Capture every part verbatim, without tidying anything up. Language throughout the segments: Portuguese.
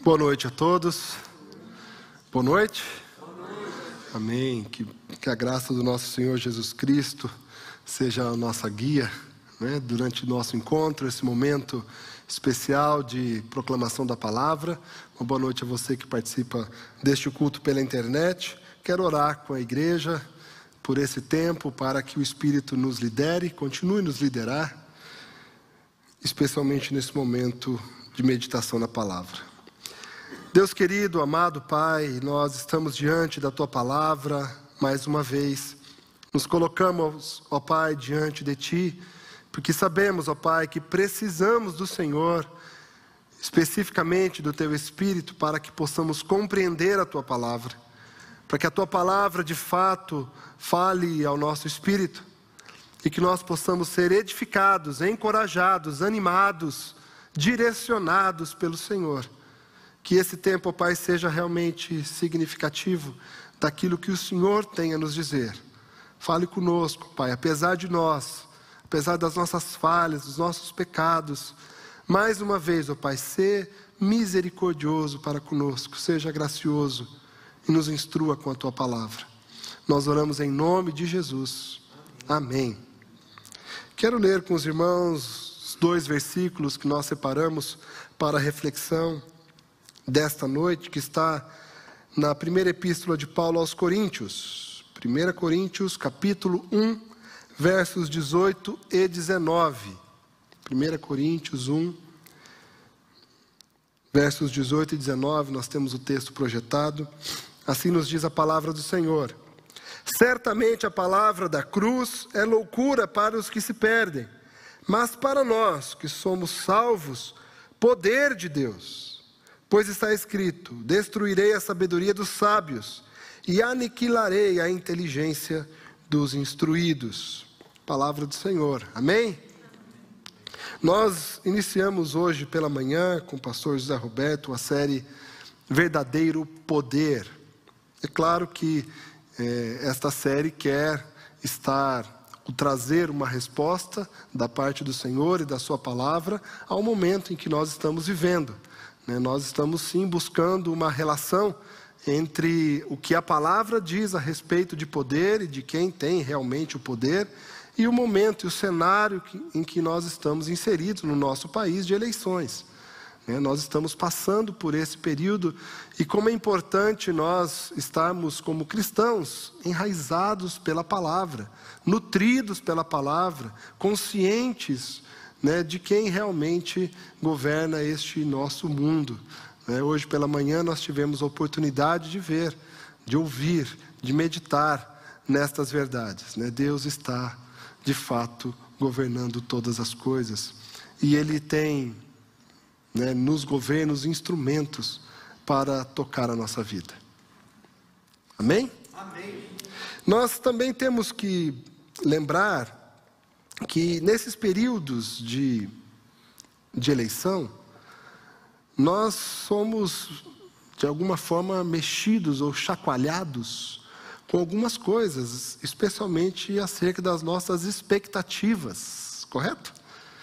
Boa noite a todos. Boa noite. Boa noite. Amém. Que, que a graça do nosso Senhor Jesus Cristo seja a nossa guia, né, durante o nosso encontro, esse momento especial de proclamação da palavra. Uma boa noite a você que participa deste culto pela internet. Quero orar com a igreja por esse tempo, para que o Espírito nos lidere, continue a nos liderar, especialmente nesse momento de meditação na palavra. Deus querido, amado Pai, nós estamos diante da Tua palavra mais uma vez. Nos colocamos, ó Pai, diante de Ti, porque sabemos, ó Pai, que precisamos do Senhor, especificamente do Teu Espírito, para que possamos compreender a Tua palavra, para que a Tua palavra de fato fale ao nosso espírito e que nós possamos ser edificados, encorajados, animados, direcionados pelo Senhor. Que esse tempo, ó Pai, seja realmente significativo daquilo que o Senhor tem a nos dizer. Fale conosco, Pai, apesar de nós, apesar das nossas falhas, dos nossos pecados. Mais uma vez, ó Pai, seja misericordioso para conosco, seja gracioso e nos instrua com a Tua palavra. Nós oramos em nome de Jesus. Amém. Quero ler com os irmãos os dois versículos que nós separamos para a reflexão desta noite, que está na primeira epístola de Paulo aos Coríntios, primeira Coríntios, capítulo um, versos dezoito e dezenove. primeira Coríntios um, versos dezoito e dezenove, nós temos o texto projetado. Assim nos diz a palavra do Senhor: certamente a palavra da cruz é loucura para os que se perdem, mas para nós que somos salvos, poder de Deus. Pois está escrito: destruirei a sabedoria dos sábios e aniquilarei a inteligência dos instruídos. Palavra do Senhor. Amém? Nós iniciamos hoje pela manhã com o pastor José Roberto a série Verdadeiro Poder. É claro que eh, esta série quer estar, trazer uma resposta da parte do Senhor e da sua palavra ao momento em que nós estamos vivendo. Nós estamos sim buscando uma relação entre o que a palavra diz a respeito de poder e de quem tem realmente o poder e o momento e o cenário em que nós estamos inseridos no nosso país de eleições. Nós estamos passando por esse período e como é importante nós estarmos como cristãos enraizados pela palavra, nutridos pela palavra, conscientes, né, de quem realmente governa este nosso mundo. Né? Hoje pela manhã nós tivemos a oportunidade de ver, de ouvir, de meditar nestas verdades. Né? Deus está, de fato, governando todas as coisas. E Ele tem, né, nos governos instrumentos para tocar a nossa vida. Amém? Amém. Nós também temos que lembrar que nesses períodos de, de eleição, nós somos, de alguma forma, mexidos ou chacoalhados com algumas coisas, especialmente acerca das nossas expectativas, correto?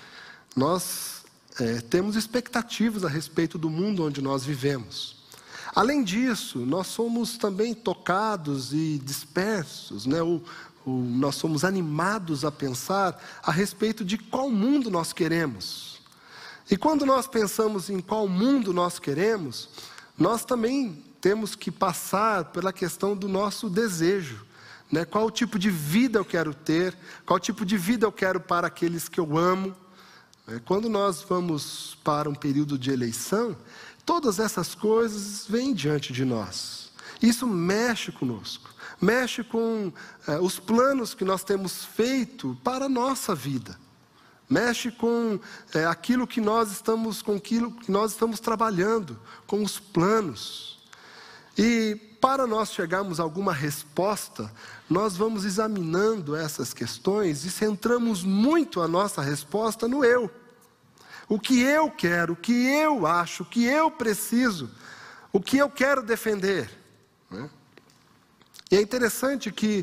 Nós é, temos expectativas a respeito do mundo onde nós vivemos. Além disso, nós somos também tocados e dispersos, né? O, nós somos animados a pensar a respeito de qual mundo nós queremos. E quando nós pensamos em qual mundo nós queremos, nós também temos que passar pela questão do nosso desejo. Né? Qual tipo de vida eu quero ter, qual tipo de vida eu quero para aqueles que eu amo. Quando nós vamos para um período de eleição, todas essas coisas vêm diante de nós. Isso mexe conosco. Mexe com eh, os planos que nós temos feito para a nossa vida. Mexe com eh, aquilo que nós estamos, com aquilo que nós estamos trabalhando, com os planos. E para nós chegarmos a alguma resposta, nós vamos examinando essas questões e centramos muito a nossa resposta no eu. O que eu quero, o que eu acho, o que eu preciso, o que eu quero defender, né? E é interessante que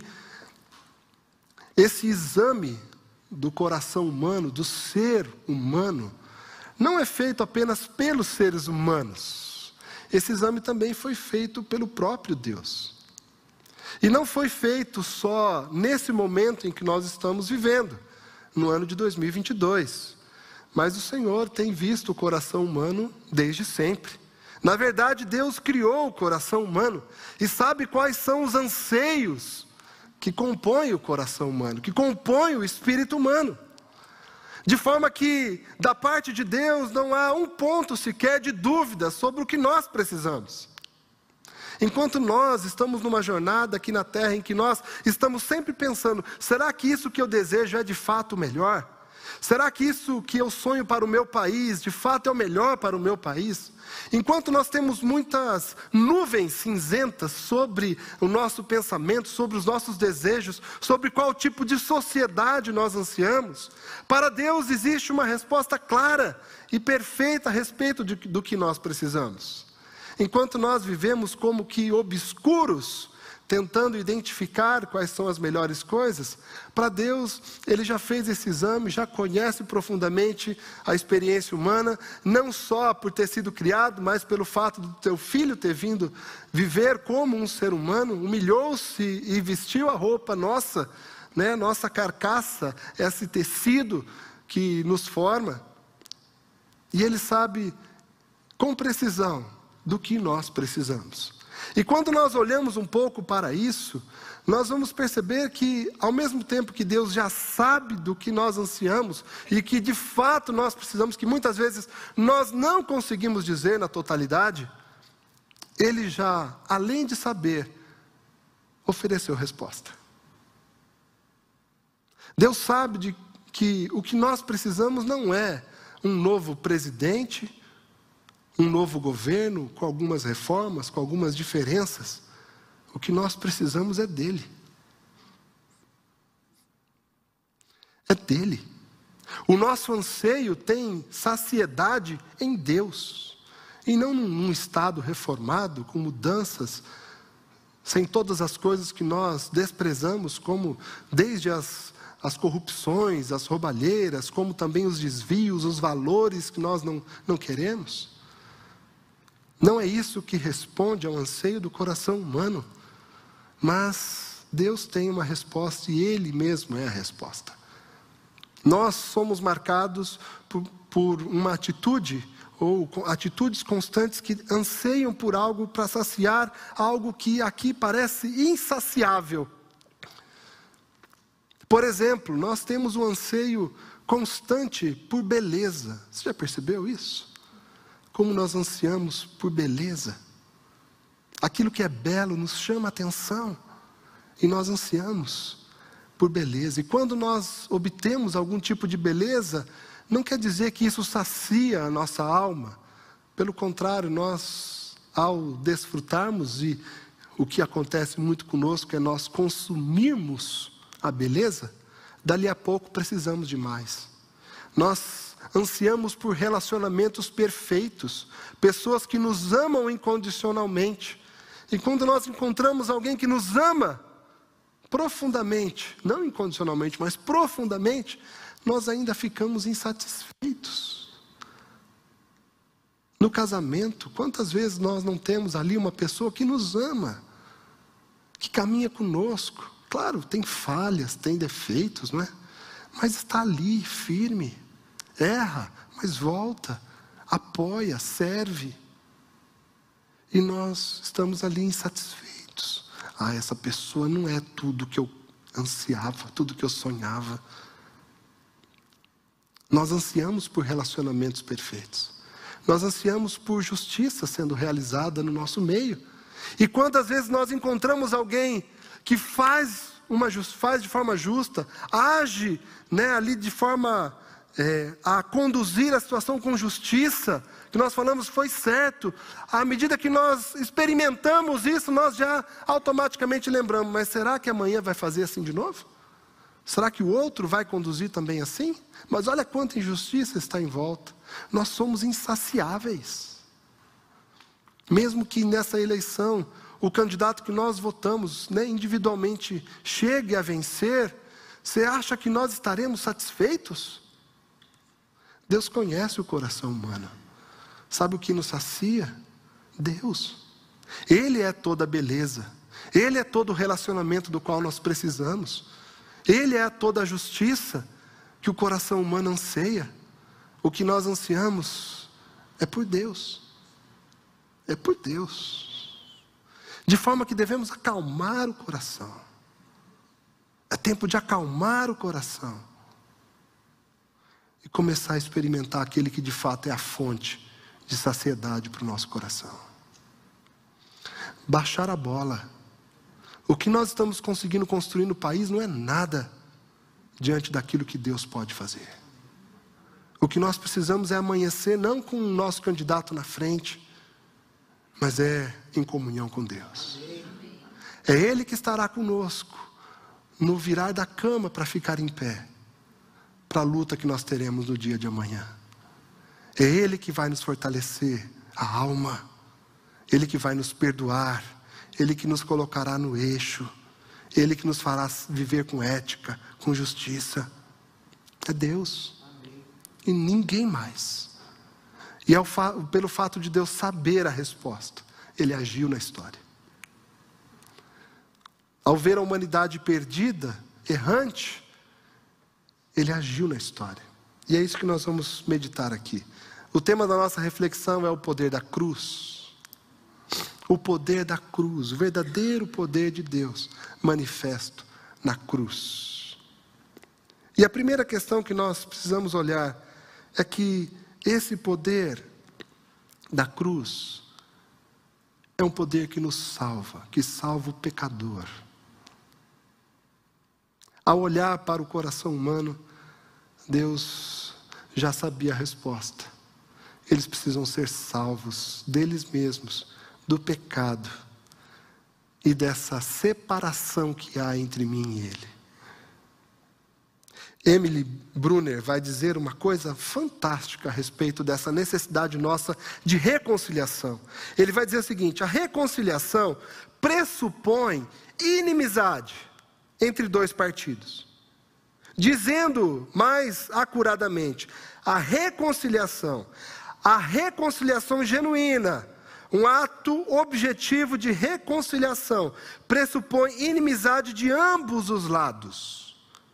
esse exame do coração humano, do ser humano, não é feito apenas pelos seres humanos. esse exame também foi feito pelo próprio Deus. E não foi feito só nesse momento em que nós estamos vivendo, no ano de dois mil e vinte e dois. Mas o Senhor tem visto o coração humano desde sempre. Na verdade, Deus criou o coração humano e sabe quais são os anseios que compõem o coração humano, que compõem o espírito humano. De forma que, da parte de Deus, não há um ponto sequer de dúvida sobre o que nós precisamos. Enquanto nós estamos numa jornada aqui na terra em que nós estamos sempre pensando, será que isso que eu desejo é de fato o melhor? Será que isso que eu sonho para o meu país, de fato é o melhor para o meu país? Enquanto nós temos muitas nuvens cinzentas sobre o nosso pensamento, sobre os nossos desejos, sobre qual tipo de sociedade nós ansiamos, para Deus existe uma resposta clara e perfeita a respeito de, do que nós precisamos. Enquanto nós vivemos como que obscuros, tentando identificar quais são as melhores coisas, para Deus, Ele já fez esse exame, já conhece profundamente a experiência humana, não só por ter sido criado, mas pelo fato do teu filho ter vindo viver como um ser humano, humilhou-se e vestiu a roupa nossa, né, nossa carcaça, esse tecido que nos forma, e Ele sabe com precisão do que nós precisamos. E quando nós olhamos um pouco para isso, nós vamos perceber que, ao mesmo tempo que Deus já sabe do que nós ansiamos, e que de fato nós precisamos, que muitas vezes nós não conseguimos dizer na totalidade, Ele já, além de saber, ofereceu resposta. Deus sabe de que o que nós precisamos não é um novo presidente, um novo governo, com algumas reformas, com algumas diferenças. O que nós precisamos é dele. É dele. O nosso anseio tem saciedade em Deus, e não num estado reformado, com mudanças, sem todas as coisas que nós desprezamos, como desde as, as corrupções, as roubalheiras, como também os desvios, os valores que nós não, não queremos. Não é isso que responde ao anseio do coração humano, mas Deus tem uma resposta e Ele mesmo é a resposta. Nós somos marcados por, por uma atitude, ou atitudes constantes que anseiam por algo para saciar algo que aqui parece insaciável. Por exemplo, nós temos um anseio constante por beleza. Você já percebeu isso? Como nós ansiamos por beleza. Aquilo que é belo nos chama a atenção. E nós ansiamos por beleza. E quando nós obtemos algum tipo de beleza, não quer dizer que isso sacia a nossa alma. Pelo contrário, nós, ao desfrutarmos, e o que acontece muito conosco é nós consumirmos a beleza, dali a pouco precisamos de mais. Nós ansiamos por relacionamentos perfeitos, pessoas que nos amam incondicionalmente. E quando nós encontramos alguém que nos ama profundamente, não incondicionalmente, mas profundamente, nós ainda ficamos insatisfeitos. No casamento, quantas vezes nós não temos ali uma pessoa que nos ama, que caminha conosco? Claro, tem falhas, tem defeitos, não é? Mas está ali, firme. Erra, mas volta, apoia, serve. E nós estamos ali insatisfeitos. Ah, essa pessoa não é tudo que eu ansiava, tudo que eu sonhava. Nós ansiamos por relacionamentos perfeitos. Nós ansiamos por justiça sendo realizada no nosso meio. E quantas vezes nós encontramos alguém que faz, uma, faz de forma justa, age, né, ali de forma... É, a conduzir a situação com justiça, que nós falamos foi certo. À medida que nós experimentamos isso, nós já automaticamente lembramos, mas será que amanhã vai fazer assim de novo? Será que o outro vai conduzir também assim? Mas olha quanta injustiça está em volta. Nós somos insaciáveis. Mesmo que nessa eleição, o candidato que nós votamos, né, individualmente chegue a vencer, você acha que nós estaremos satisfeitos? Deus conhece o coração humano. Sabe o que nos sacia? Deus. Ele é toda a beleza. Ele é todo o relacionamento do qual nós precisamos. Ele é toda a justiça que o coração humano anseia. O que nós ansiamos é por Deus. É por Deus. De forma que devemos acalmar o coração. É tempo de acalmar o coração. E começar a experimentar aquele que de fato é a fonte de saciedade para o nosso coração. Baixar a bola. O que nós estamos conseguindo construir no país não é nada diante daquilo que Deus pode fazer. O que nós precisamos é amanhecer não com o nosso candidato na frente, mas é em comunhão com Deus. É Ele que estará conosco no virar da cama para ficar em pé, para a luta que nós teremos no dia de amanhã. É Ele que vai nos fortalecer a alma, Ele que vai nos perdoar, Ele que nos colocará no eixo, Ele que nos fará viver com ética, com justiça. É Deus. Amém. E ninguém mais. E ao fa- pelo fato de Deus saber a resposta, Ele agiu na história. Ao ver a humanidade perdida, errante, Ele agiu na história. E é isso que nós vamos meditar aqui. O tema da nossa reflexão é o poder da cruz. O poder da cruz, o verdadeiro poder de Deus, manifesto na cruz. E a primeira questão que nós precisamos olhar é que esse poder da cruz é um poder que nos salva, que salva o pecador. Ao olhar para o coração humano, Deus já sabia a resposta. Eles precisam ser salvos deles mesmos, do pecado e dessa separação que há entre mim e Ele. Emily Brunner vai dizer uma coisa fantástica a respeito dessa necessidade nossa de reconciliação. Ele vai dizer o seguinte: a reconciliação pressupõe inimizade entre dois partidos. Dizendo mais acuradamente, a reconciliação, a reconciliação genuína, um ato objetivo de reconciliação, pressupõe inimizade de ambos os lados.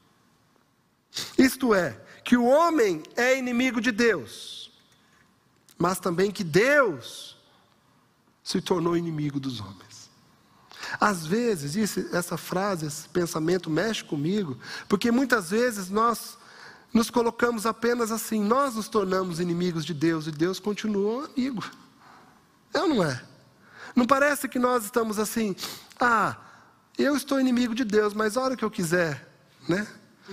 Isto é, que o homem é inimigo de Deus, mas também que Deus se tornou inimigo dos homens. Às vezes, isso, essa frase, esse pensamento mexe comigo, porque muitas vezes nós nos colocamos apenas assim, nós nos tornamos inimigos de Deus e Deus continuou amigo. É ou não é? Não parece que nós estamos assim, ah, eu estou inimigo de Deus, mas a hora que eu quiser, né,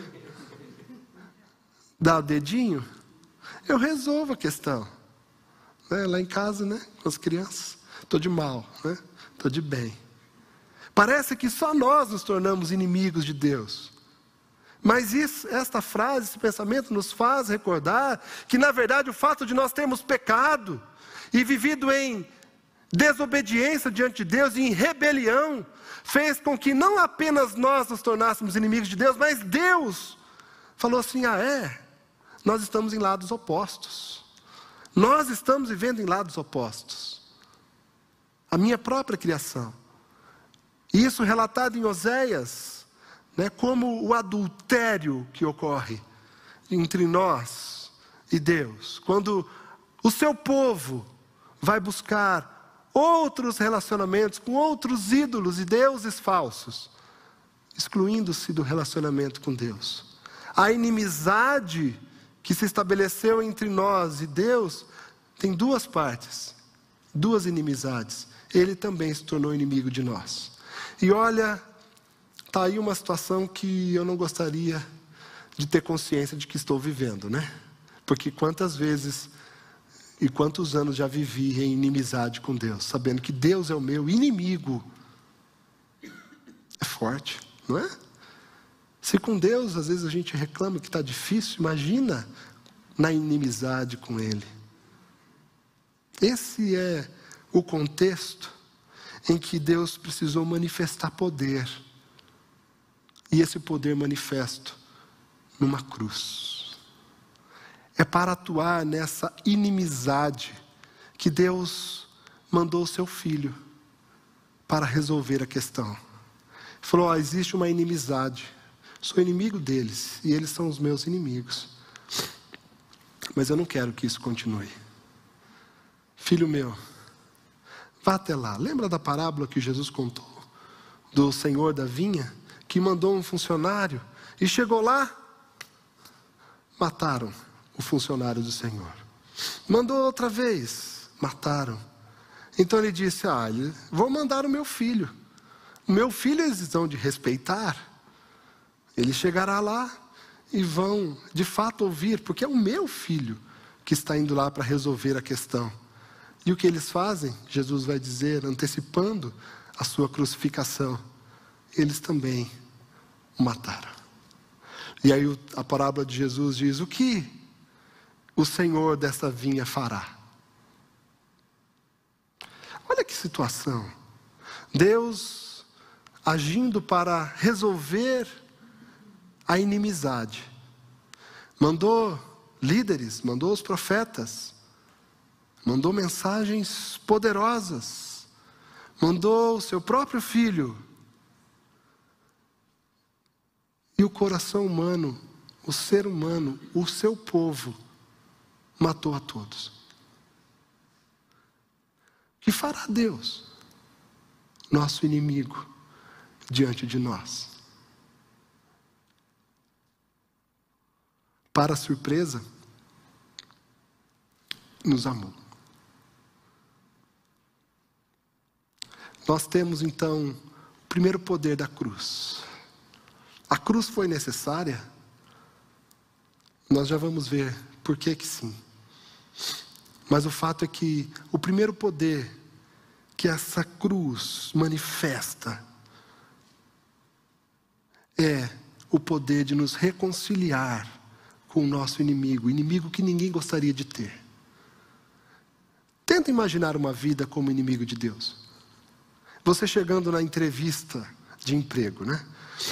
dar o dedinho, eu resolvo a questão. Né? Lá em casa, né, com as crianças, estou de mal, né? Estou de bem. Parece que só nós nos tornamos inimigos de Deus. Mas isso, esta frase, esse pensamento nos faz recordar que, na verdade, o fato de nós termos pecado e vivido em desobediência diante de Deus e em rebelião, fez com que não apenas nós nos tornássemos inimigos de Deus, mas Deus falou assim, ah é, nós estamos em lados opostos. Nós estamos vivendo em lados opostos. A minha própria criação. Isso relatado em Oséias, né, como o adultério que ocorre entre nós e Deus. Quando o seu povo vai buscar outros relacionamentos com outros ídolos e deuses falsos, excluindo-se do relacionamento com Deus. A inimizade que se estabeleceu entre nós e Deus tem duas partes, duas inimizades. Ele também se tornou inimigo de nós. E olha, está aí uma situação que eu não gostaria de ter consciência de que estou vivendo, né? Porque quantas vezes e quantos anos já vivi em inimizade com Deus, sabendo que Deus é o meu inimigo. É forte, não é? Se com Deus, às vezes a gente reclama que está difícil, imagina na inimizade com Ele. Esse é o contexto em que Deus precisou manifestar poder. E esse poder manifesto numa cruz. É para atuar nessa inimizade que Deus mandou o seu filho para resolver a questão. Falou, ó, existe uma inimizade. Sou inimigo deles e eles são os meus inimigos. Mas eu não quero que isso continue. Filho meu, vá até lá. Lembra da parábola que Jesus contou? Do senhor da vinha, que mandou um funcionário e chegou lá, mataram o funcionário do Senhor. Mandou outra vez, mataram. Então ele disse, ah, vou mandar o meu filho. O meu filho eles vão de respeitar. Ele chegará lá e vão de fato ouvir, porque é o meu filho que está indo lá para resolver a questão. E o que eles fazem? Jesus vai dizer, antecipando a sua crucificação, eles também o mataram. E aí a parábola de Jesus diz, o que o Senhor dessa vinha fará? Olha que situação. Deus agindo para resolver a inimizade. Mandou líderes, mandou os profetas, mandou mensagens poderosas, mandou o seu próprio filho. E o coração humano, o ser humano, o seu povo, matou a todos. O que fará Deus, nosso inimigo, diante de nós? Para surpresa, nos amou. Nós temos então o primeiro poder da cruz. A cruz foi necessária? Nós já vamos ver por que que sim. Mas o fato é que o primeiro poder que essa cruz manifesta é o poder de nos reconciliar com o nosso inimigo, inimigo que ninguém gostaria de ter. Tenta imaginar uma vida como inimigo de Deus. Você chegando na entrevista de emprego, né?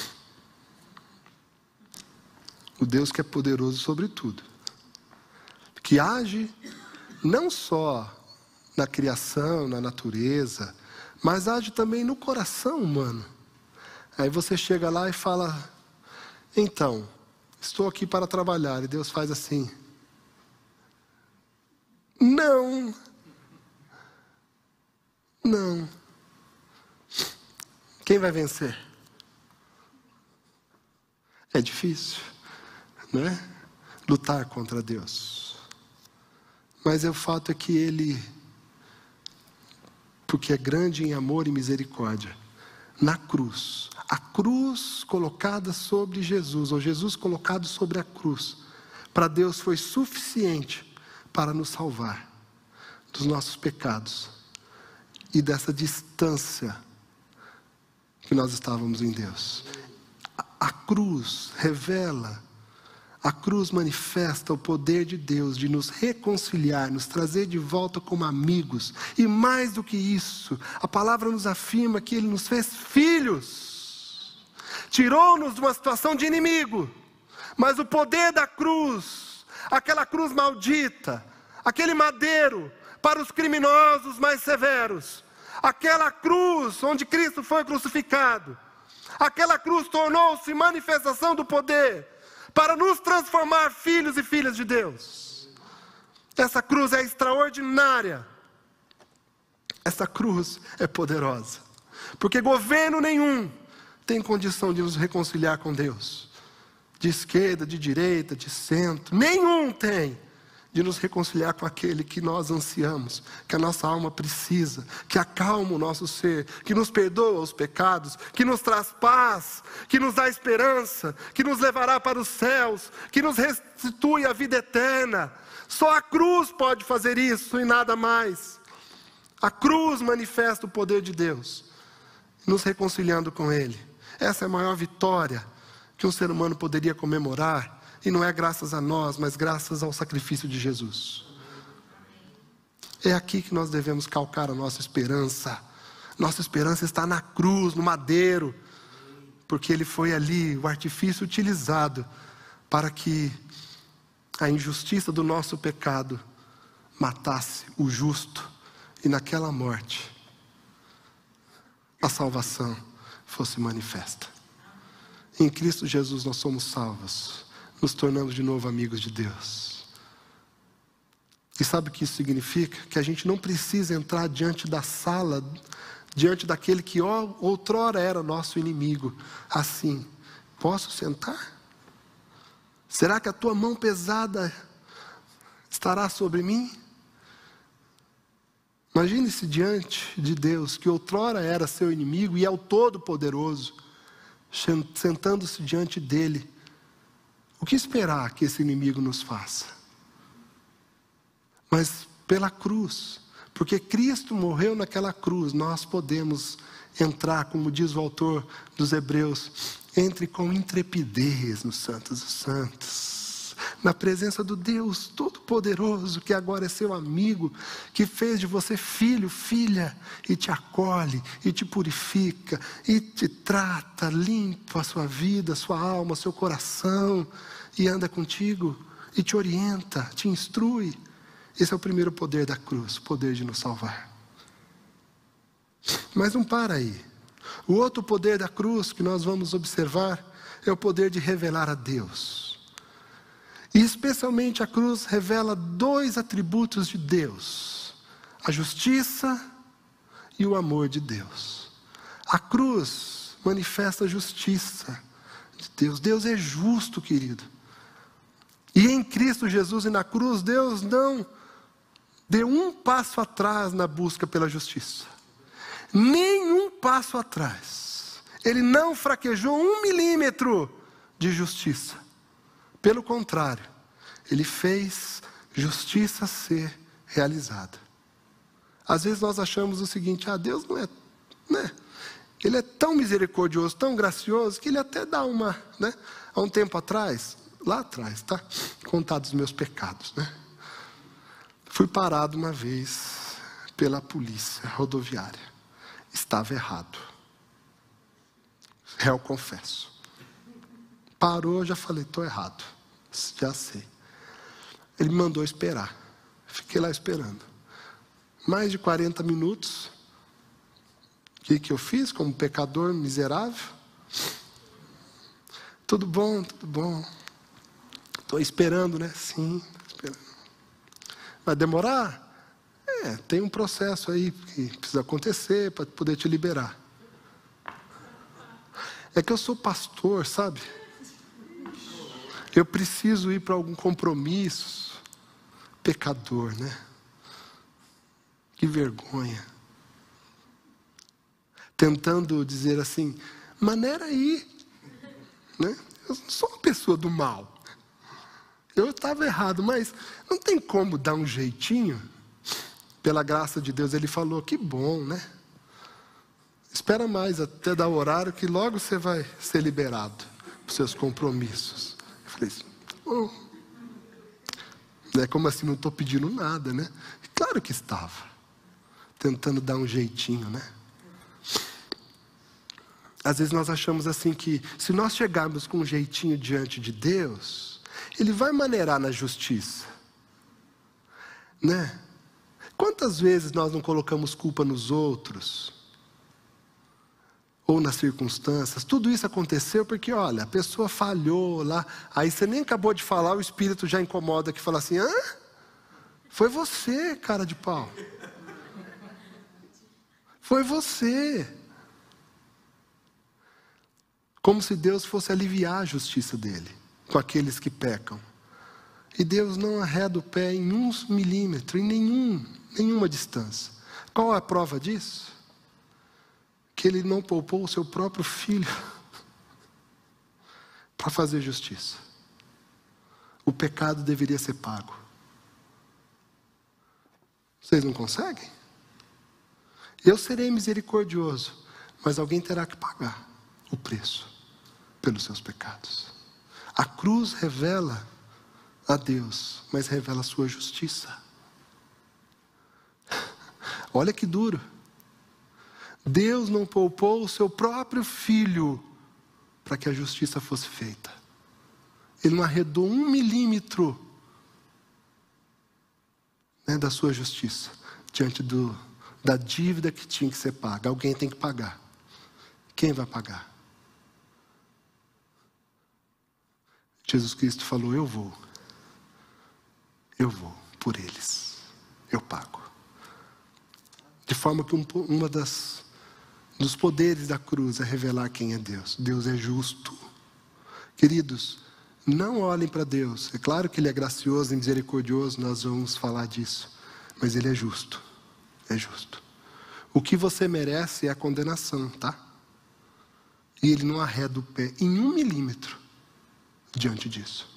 O Deus que é poderoso sobre tudo, que age não só na criação, na natureza, mas age também no coração humano. Aí você chega lá e fala, então, estou aqui para trabalhar, e Deus faz assim, não, não. Quem vai vencer? É difícil, não é? Lutar contra Deus. Mas o fato é que Ele, porque é grande em amor e misericórdia, na cruz, a cruz colocada sobre Jesus, ou Jesus colocado sobre a cruz, para Deus foi suficiente para nos salvar dos nossos pecados e dessa distância que nós estávamos em Deus. A, a cruz revela, a cruz manifesta o poder de Deus de nos reconciliar, nos trazer de volta como amigos. E mais do que isso, a palavra nos afirma que Ele nos fez filhos. Tirou-nos de uma situação de inimigo. Mas o poder da cruz, aquela cruz maldita, aquele madeiro para os criminosos mais severos, aquela cruz onde Cristo foi crucificado, aquela cruz tornou-se manifestação do poder para nos transformar filhos e filhas de Deus. Essa cruz é extraordinária. Essa cruz é poderosa. Porque governo nenhum tem condição de nos reconciliar com Deus. De esquerda, de direita, de centro. Nenhum tem de nos reconciliar com aquele que nós ansiamos, que a nossa alma precisa, que acalma o nosso ser, que nos perdoa os pecados, que nos traz paz, que nos dá esperança, que nos levará para os céus, que nos restitui a vida eterna. Só a cruz pode fazer isso e nada mais. A cruz manifesta o poder de Deus, nos reconciliando com Ele. Essa é a maior vitória que um ser humano poderia comemorar. E não é graças a nós, mas graças ao sacrifício de Jesus. É aqui que nós devemos calcar a nossa esperança. Nossa esperança está na cruz, no madeiro. Porque Ele foi ali, o artifício utilizado para que a injustiça do nosso pecado matasse o justo e naquela morte a salvação fosse manifesta. Em Cristo Jesus nós somos salvos, nos tornamos de novo amigos de Deus. E sabe o que isso significa? Que a gente não precisa entrar diante da sala, diante daquele que outrora era nosso inimigo, assim: posso sentar? Será que a tua mão pesada estará sobre mim? Imagine-se diante de Deus, que outrora era seu inimigo e é o Todo-Poderoso, sentando-se diante dele. O que esperar que esse inimigo nos faça? Mas pela cruz, porque Cristo morreu naquela cruz, nós podemos entrar, como diz o autor dos Hebreus, entre com intrepidez nos santos dos santos, na presença do Deus Todo-Poderoso, que agora é seu amigo, que fez de você filho, filha, e te acolhe, e te purifica, e te trata, limpa a sua vida, a sua alma, seu coração, e anda contigo, e te orienta, te instrui. Esse é o primeiro poder da cruz, o poder de nos salvar. Mas não para aí. O outro poder da cruz que nós vamos observar é o poder de revelar a Deus. E especialmente a cruz revela dois atributos de Deus: a justiça e o amor de Deus. A cruz manifesta a justiça de Deus. Deus é justo, querido. E em Cristo Jesus e na cruz, Deus não deu um passo atrás na busca pela justiça. Nenhum passo atrás. Ele não fraquejou um milímetro de justiça. Pelo contrário, ele fez justiça ser realizada. Às vezes nós achamos o seguinte: ah, Deus não é, né? Ele é tão misericordioso, tão gracioso, que ele até dá uma, né? Há um tempo atrás, lá atrás, tá? Contados os meus pecados, né? Fui parado uma vez pela polícia rodoviária. Estava errado. Réu, confesso. Parou, eu já falei, estou errado. Já sei. Ele me mandou esperar. Fiquei lá esperando. Mais de quarenta minutos. O que, que eu fiz como pecador miserável? Tudo bom, tudo bom. Estou esperando, né? Sim, esperando. Vai demorar? É, tem um processo aí que precisa acontecer para poder te liberar. É que eu sou pastor, sabe? Eu preciso ir para algum compromisso. Pecador, né? Que vergonha. Tentando dizer assim, maneira aí, né? Eu não sou uma pessoa do mal. Eu estava errado, mas não tem como dar um jeitinho? Pela graça de Deus, ele falou, que bom, né? Espera mais até dar o horário, que logo você vai ser liberado para os seus compromissos. Eu falei assim, oh. É como assim, não estou pedindo nada, né? Claro que estava. Tentando dar um jeitinho, né? Às vezes nós achamos assim que, se nós chegarmos com um jeitinho diante de Deus, Ele vai maneirar na justiça. Né? Quantas vezes nós não colocamos culpa nos outros? Ou nas circunstâncias? Tudo isso aconteceu porque, olha, a pessoa falhou lá. Aí você nem acabou de falar, o Espírito já incomoda que fala assim, hã? Foi você, cara de pau. Foi você. Como se Deus fosse aliviar a justiça dele com aqueles que pecam. E Deus não arreda o pé em um milímetro, em nenhum, nenhuma distância. Qual é a prova disso? Que Ele não poupou o seu próprio filho para fazer justiça. O pecado deveria ser pago. Vocês não conseguem? Eu serei misericordioso, mas alguém terá que pagar o preço pelos seus pecados. A cruz revela a Deus, mas revela a sua justiça. Olha que duro. Deus não poupou o seu próprio filho para que a justiça fosse feita. Ele não arredou um milímetro, né, da sua justiça diante do, da dívida que tinha que ser paga. Alguém tem que pagar. Quem vai pagar? Jesus Cristo falou, eu vou. Eu vou por eles. Eu pago. De forma que um, uma das dos poderes da cruz é revelar quem é Deus. Deus é justo. Queridos, não olhem para Deus. É claro que Ele é gracioso e misericordioso, nós vamos falar disso. Mas Ele é justo. É justo. O que você merece é a condenação, tá? E Ele não arreda o pé em um milímetro diante disso.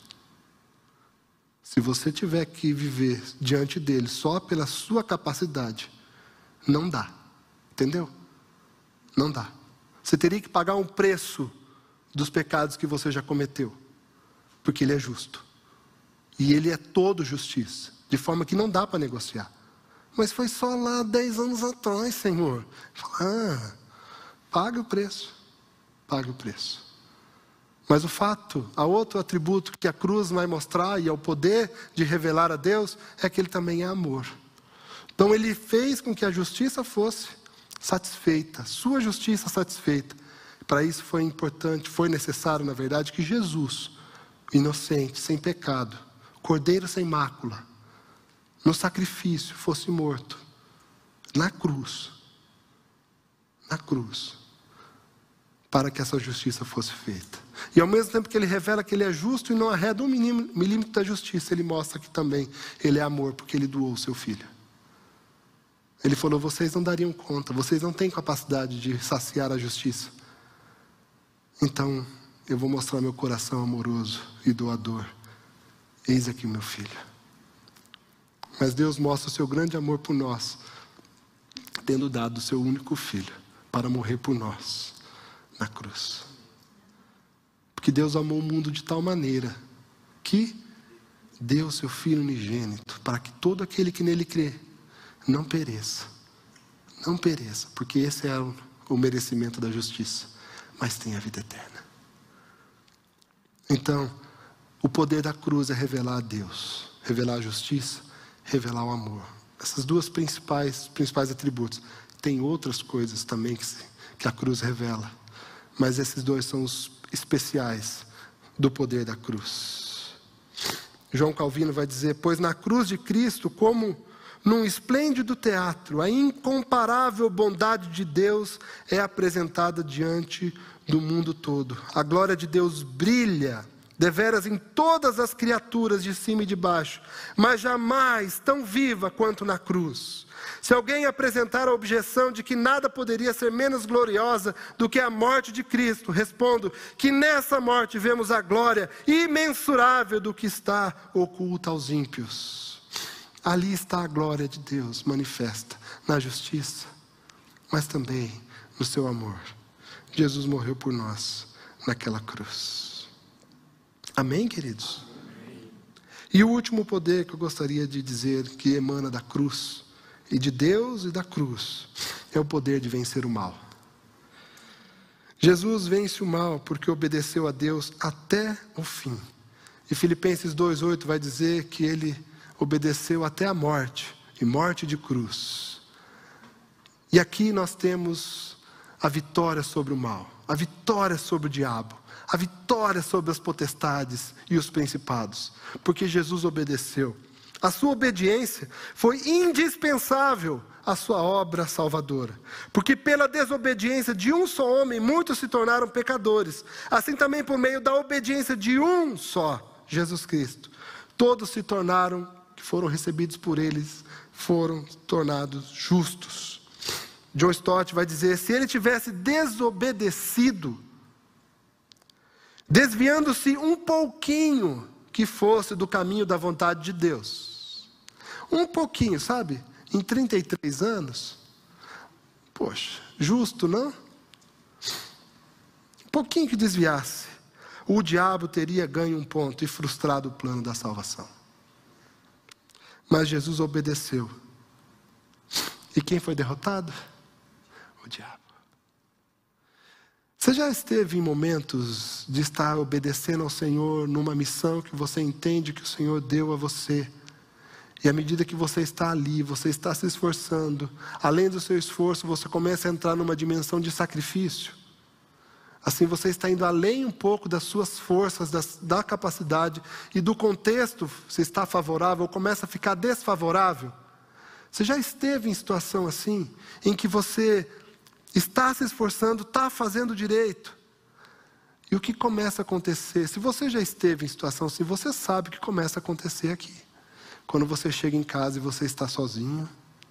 Se você tiver que viver diante dele só pela sua capacidade, não dá. Entendeu? Não dá. Você teria que pagar um preço dos pecados que você já cometeu. Porque Ele é justo. E Ele é todo justiça. De forma que não dá para negociar. Mas foi só lá dez anos atrás, Senhor. Ah, pague o preço. Pague o preço. Mas o fato, há outro atributo que a cruz vai mostrar, e é o poder de revelar a Deus, é que Ele também é amor. Então Ele fez com que a justiça fosse satisfeita, sua justiça satisfeita. Para isso foi importante, foi necessário, na verdade, que Jesus, inocente, sem pecado, cordeiro sem mácula, no sacrifício, fosse morto, na cruz, na cruz, para que essa justiça fosse feita. E ao mesmo tempo que Ele revela que Ele é justo e não arreda um milímetro da justiça, Ele mostra que também Ele é amor, porque Ele doou o seu Filho. Ele falou, vocês não dariam conta, vocês não têm capacidade de saciar a justiça. Então, eu vou mostrar meu coração amoroso e doador. Eis aqui meu filho. Mas Deus mostra o seu grande amor por nós, tendo dado o seu único filho para morrer por nós na cruz. Porque Deus amou o mundo de tal maneira que deu o seu Filho unigênito para que todo aquele que nele crê não pereça, não pereça, porque esse é o, o merecimento da justiça, mas tem a vida eterna. Então, o poder da cruz é revelar a Deus, revelar a justiça, revelar o amor. Essas duas principais, principais atributos. Tem outras coisas também que, se, que a cruz revela, mas esses dois são os especiais do poder da cruz. João Calvino vai dizer, pois na cruz de Cristo, como num esplêndido teatro, a incomparável bondade de Deus é apresentada diante do mundo todo. A glória de Deus brilha, deveras em todas as criaturas de cima e de baixo, mas jamais tão viva quanto na cruz. Se alguém apresentar a objeção de que nada poderia ser menos gloriosa do que a morte de Cristo, respondo que nessa morte vemos a glória imensurável do que está oculta aos ímpios. Ali está a glória de Deus manifesta na justiça, mas também no seu amor. Jesus morreu por nós naquela cruz. Amém, queridos? Amém. E o último poder que eu gostaria de dizer que emana da cruz, e de Deus e da cruz, é o poder de vencer o mal. Jesus vence o mal porque obedeceu a Deus até o fim. E Filipenses dois, oito vai dizer que Ele obedeceu até a morte, e morte de cruz. E aqui nós temos a vitória sobre o mal, a vitória sobre o diabo, a vitória sobre as potestades e os principados, porque Jesus obedeceu. A sua obediência foi indispensável à sua obra salvadora, porque pela desobediência de um só homem, muitos se tornaram pecadores, assim também por meio da obediência de um só, Jesus Cristo, todos se tornaram que foram recebidos por eles, foram tornados justos. John Stott vai dizer, se ele tivesse desobedecido, desviando-se um pouquinho, que fosse do caminho da vontade de Deus, um pouquinho, sabe, em trinta e três anos, poxa, justo, não? Um pouquinho que desviasse, o diabo teria ganho um ponto e frustrado o plano da salvação. Mas Jesus obedeceu. E quem foi derrotado? O diabo. Você já esteve em momentos de estar obedecendo ao Senhor numa missão que você entende que o Senhor deu a você, E à medida que você está ali, você está se esforçando, além do seu esforço, você começa a entrar numa dimensão de sacrifício. Assim você está indo além um pouco das suas forças, das, da capacidade e do contexto, se está favorável ou começa a ficar desfavorável. Você já esteve em situação assim, em que você está se esforçando, está fazendo direito. E o que começa a acontecer? Se você já esteve em situação assim, você sabe o que começa a acontecer aqui. Quando você chega em casa e você está sozinho,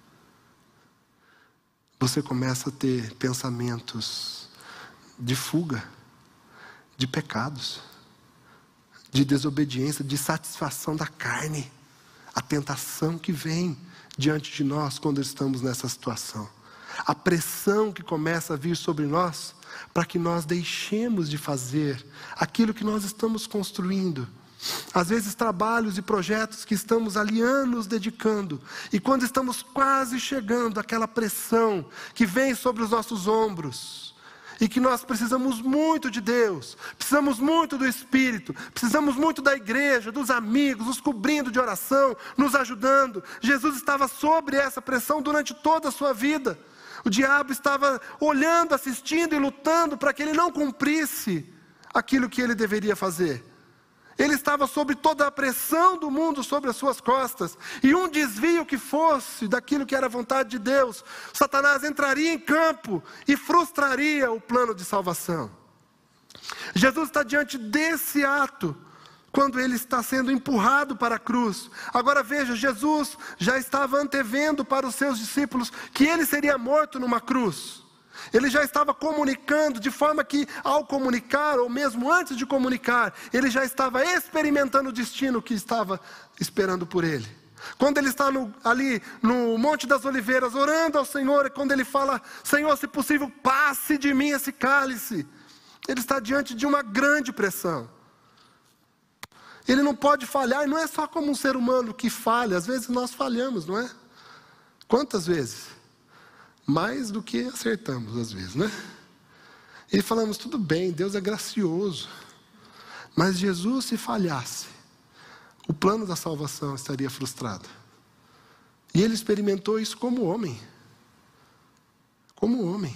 você começa a ter pensamentos de fuga, de pecados, de desobediência, de satisfação da carne. A tentação que vem diante de nós quando estamos nessa situação. A pressão que começa a vir sobre nós para que nós deixemos de fazer aquilo que nós estamos construindo. Às vezes trabalhos e projetos que estamos ali anos dedicando. E quando estamos quase chegando àquela pressão que vem sobre os nossos ombros. E que nós precisamos muito de Deus, precisamos muito do Espírito, precisamos muito da igreja, dos amigos, nos cobrindo de oração, nos ajudando. Jesus estava sobre essa pressão durante toda a sua vida. O diabo estava olhando, assistindo e lutando para que ele não cumprisse aquilo que ele deveria fazer. Ele estava sob toda a pressão do mundo sobre as suas costas. E um desvio que fosse daquilo que era a vontade de Deus, Satanás entraria em campo e frustraria o plano de salvação. Jesus está diante desse ato, quando ele está sendo empurrado para a cruz. Agora veja, Jesus já estava antevendo para os seus discípulos que ele seria morto numa cruz. Ele já estava comunicando, de forma que ao comunicar, ou mesmo antes de comunicar, ele já estava experimentando o destino que estava esperando por ele. Quando ele está no, ali no Monte das Oliveiras, orando ao Senhor, e quando ele fala, Senhor, se possível, passe de mim esse cálice. Ele está diante de uma grande pressão. Ele não pode falhar, e não é só como um ser humano que falha, às vezes nós falhamos, não é? Quantas vezes? Mais do que acertamos às vezes, né? E falamos, tudo bem, Deus é gracioso. Mas Jesus, se falhasse, o plano da salvação estaria frustrado. E ele experimentou isso como homem. Como homem.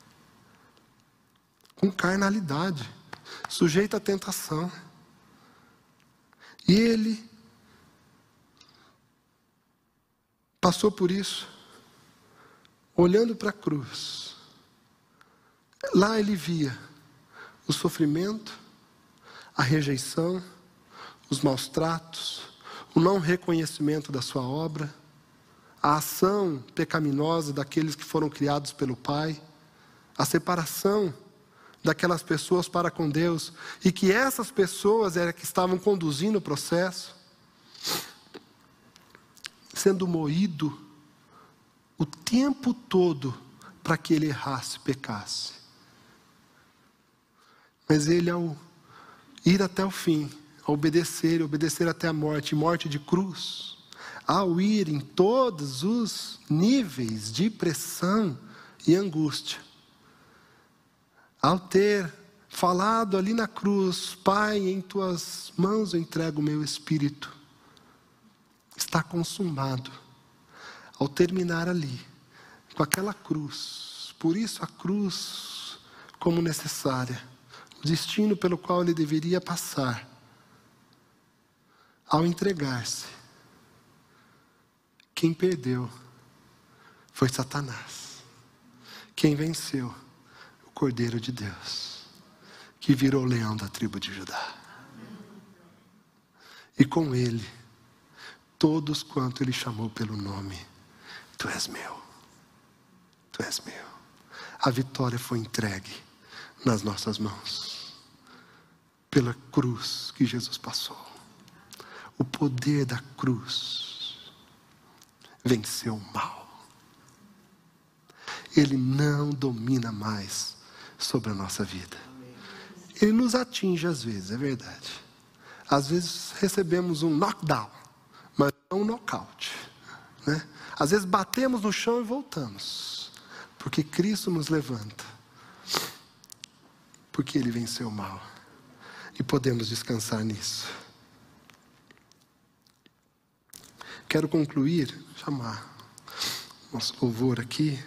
Com carnalidade. Sujeito à tentação. E ele passou por isso. Olhando para a cruz, lá ele via o sofrimento, a rejeição, os maus tratos, o não reconhecimento da sua obra, a ação pecaminosa daqueles que foram criados pelo Pai, a separação daquelas pessoas para com Deus, e que essas pessoas eram que estavam conduzindo o processo, sendo moído o tempo todo para que ele errasse, pecasse. Mas ele, ao ir até o fim, ao obedecer, obedecer até a morte, morte de cruz, ao ir em todos os níveis de pressão e angústia, ao ter falado ali na cruz, Pai, em tuas mãos eu entrego o meu espírito, está consumado. Ao terminar ali, com aquela cruz, por isso a cruz como necessária, o destino pelo qual ele deveria passar, ao entregar-se, quem perdeu foi Satanás, quem venceu, o Cordeiro de Deus, que virou o leão da tribo de Judá, e com ele, todos quanto ele chamou pelo nome, Tu és meu, Tu és meu. A vitória foi entregue nas nossas mãos, pela cruz que Jesus passou. O poder da cruz venceu o mal. Ele não domina mais sobre a nossa vida. Ele nos atinge às vezes, é verdade. Às vezes recebemos um knockdown, mas não um knockout, né? Às vezes batemos no chão e voltamos, porque Cristo nos levanta, porque Ele venceu o mal, e podemos descansar nisso. quero concluir, chamar nosso louvor aqui,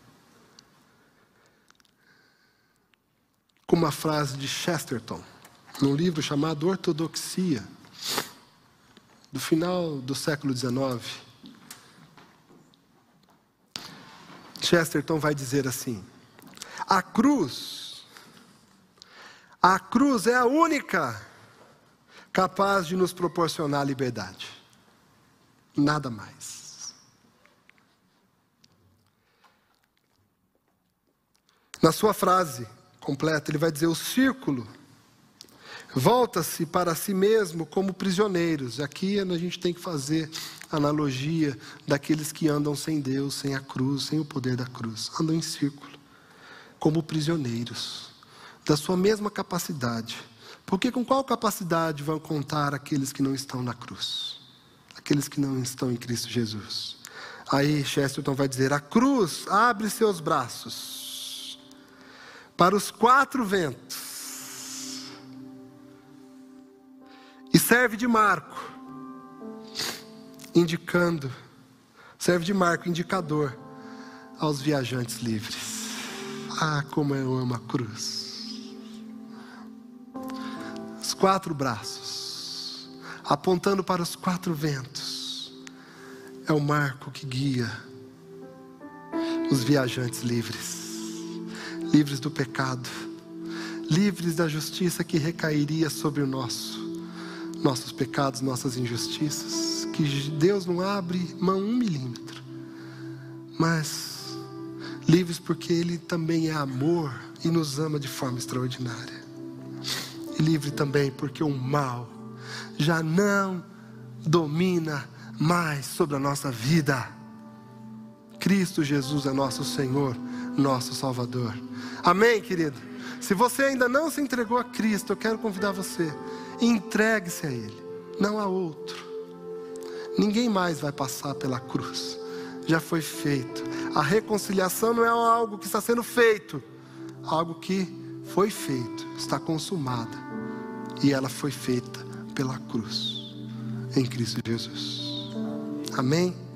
com uma frase de Chesterton, num livro chamado Ortodoxia, do final do século dezenove. Chesterton vai dizer assim: a cruz, a cruz é a única capaz de nos proporcionar liberdade. Nada mais. Na sua frase completa, ele vai dizer: o círculo volta-se para si mesmo como prisioneiros. Aqui a gente tem que fazer analogia daqueles que andam sem Deus, sem a cruz, sem o poder da cruz. Andam em círculo, como prisioneiros, da sua mesma capacidade. Porque com qual capacidade vão contar aqueles que não estão na cruz? Aqueles que não estão em Cristo Jesus. Aí Chesterton vai dizer: a cruz abre seus braços para os quatro ventos e serve de marco, indicando, serve de marco, indicador aos viajantes livres. Ah, como eu amo a cruz. Os quatro braços, apontando para os quatro ventos, é o marco que guia os viajantes livres. Livres do pecado, livres da justiça que recairia sobre o nosso, nossos pecados, nossas injustiças, que Deus não abre mão um milímetro, mas livres porque Ele também é amor e nos ama de forma extraordinária. E livre também porque o mal já não domina mais sobre a nossa vida. Cristo Jesus é nosso Senhor, nosso Salvador. Amém, querido? Se você ainda não se entregou a Cristo, eu quero convidar você: entregue-se a Ele, não a outro. Ninguém mais vai passar pela cruz. Já foi feito. A reconciliação não é algo que está sendo feito, algo que foi feito, está consumada. E ela foi feita pela cruz, em Cristo Jesus. Amém?